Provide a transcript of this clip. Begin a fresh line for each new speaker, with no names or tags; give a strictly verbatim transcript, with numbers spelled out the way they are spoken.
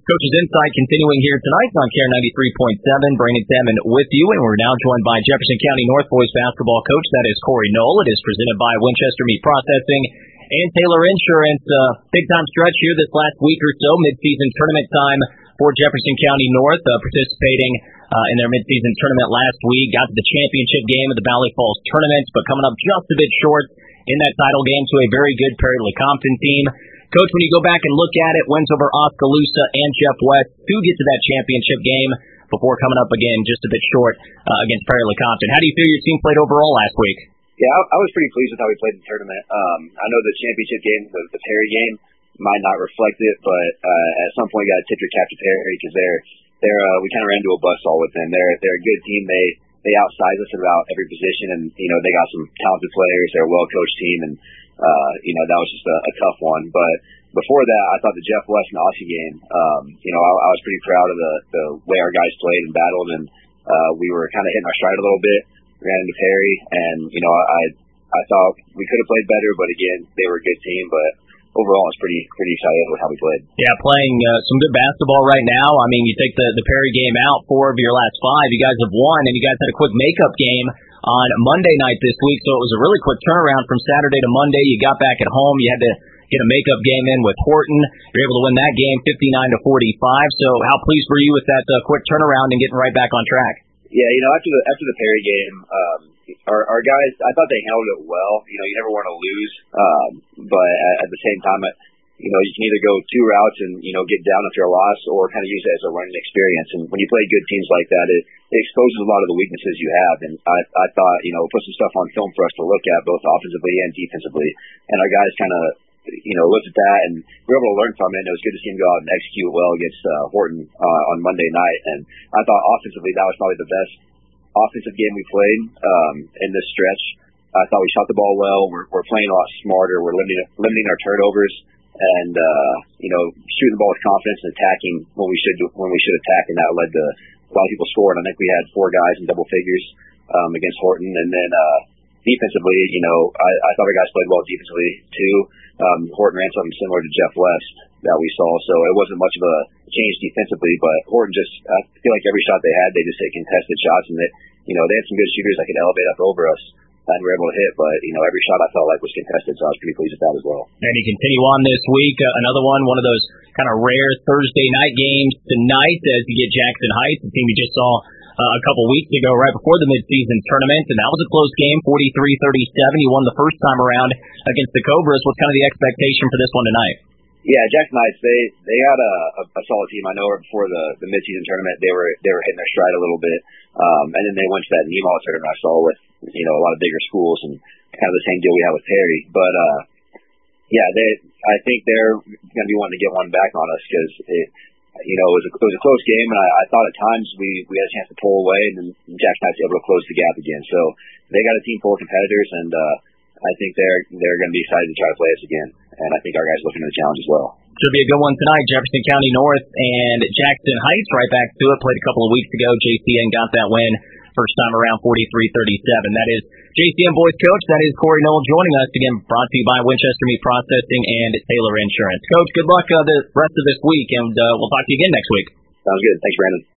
Coach's Insight continuing here tonight on K R ninety-three point seven. Brandon Salmon with you, and we're now joined by Jefferson County North boys basketball coach. That is Corey Knoll. It is presented by Winchester Meat Processing and Taylor Insurance. Uh, big-time stretch here this last week or so, mid-season tournament time for Jefferson County North, uh, participating uh, in their mid-season tournament last week. Got to the championship game of the Valley Falls tournament, but coming up just a bit short in that title game to a very good Perry Lecompton team. Coach, when you go back and look at it, wins over Oskaloosa and Jeff West to get to that championship game before coming up again just a bit short uh, against Perry Lecompton. How do you feel your team played overall last week?
Yeah, I, I was pretty pleased with how we played in the tournament. Um, I know the championship game, the, the Perry game, might not reflect it, but uh, at some point you got to tip your cap to Perry because they're they're uh, we kind of ran into a buzzsaw with them. They're they're a good team. They they outsize us in about every position, and you know they got some talented players. They're a well coached team, and uh, you know that was just a, a tough one, but. Before that, I thought the Jeff West and Aussie game, um, you know, I, I was pretty proud of the, the way our guys played and battled, and uh, we were kind of hitting our stride a little bit. Ran into Perry, and you know, I I thought we could have played better, but again, they were a good team. But overall, I was pretty pretty excited with how we played.
Yeah, playing uh, some good basketball right now. I mean, you take the the Perry game out, four of your last five, you guys have won, and you guys had a quick makeup game on Monday night this week, so it was a really quick turnaround from Saturday to Monday. You got back at home, you had to get a makeup game in with Horton. You're able to win that game fifty-nine to forty-five. So how pleased were you with that uh, quick turnaround and getting right back on track?
Yeah, you know, after the after the Perry game, um, our our guys, I thought they handled it well. You know, you never want to lose, um, but at, at the same time, you know, you can either go two routes and you know get down after a loss, or kind of use it as a learning experience. And when you play good teams like that, it, it exposes a lot of the weaknesses you have. And I I thought you know put some stuff on film for us to look at both offensively and defensively, and our guys kind of. You know, looked at that, and we were able to learn from it. And it was good to see him go out and execute well against uh, Horton uh, on Monday night. And I thought offensively that was probably the best offensive game we played um, in this stretch. I thought we shot the ball well. We're, we're playing a lot smarter. We're limiting limiting our turnovers, and uh, you know, shooting the ball with confidence and attacking when we should when we should attack. And that led to a lot of people scoring. I think we had four guys in double figures um, against Horton, and then. Uh, Defensively, you know, I, I thought our guys played well defensively too. Um, Horton ran something similar to Jeff West that we saw, so it wasn't much of a change defensively. But Horton just, I feel like every shot they had, they just hit contested shots, and they, you know, they had some good shooters that could elevate up over us, and we were able to hit. But you know, every shot I felt like was contested, so I was pretty pleased with that as well.
And you continue on this week, uh, another one, one of those kind of rare Thursday night games tonight as you get Jackson Heights, the team we just saw. Uh, a couple weeks ago, right before the midseason tournament, and that was a close game, forty-three thirty-seven. You won the first time around against the Cobras. What's kind of the expectation for this one tonight?
Yeah, Jackson Heights, they they had a, a, a solid team. I know before the, the midseason tournament, they were they were hitting their stride a little bit, um, and then they went to that Nemaw tournament I saw with you know a lot of bigger schools and kind of the same deal we had with Perry. But uh, yeah, they I think they're going to be wanting to get one back on us because it. You know, it was a, it was a close game, and I, I thought at times we, we had a chance to pull away, and then Jackson Heights was able to close the gap again. So they got a team full of competitors, and uh, I think they're they're going to be excited to try to play us again. And I think our guys are looking at the challenge as well.
Should be a good one tonight. Jefferson County North and Jackson Heights right back to it. Played a couple of weeks ago. J C N got that win first time around, forty-three thirty-seven. That is J C N boys coach. That is Corey Knoll joining us again. Brought to you by Winchester Meat Processing and Taylor Insurance. Coach, good luck uh, the rest of this week, and uh, we'll talk to you again next week.
Sounds good. Thanks, Brandon.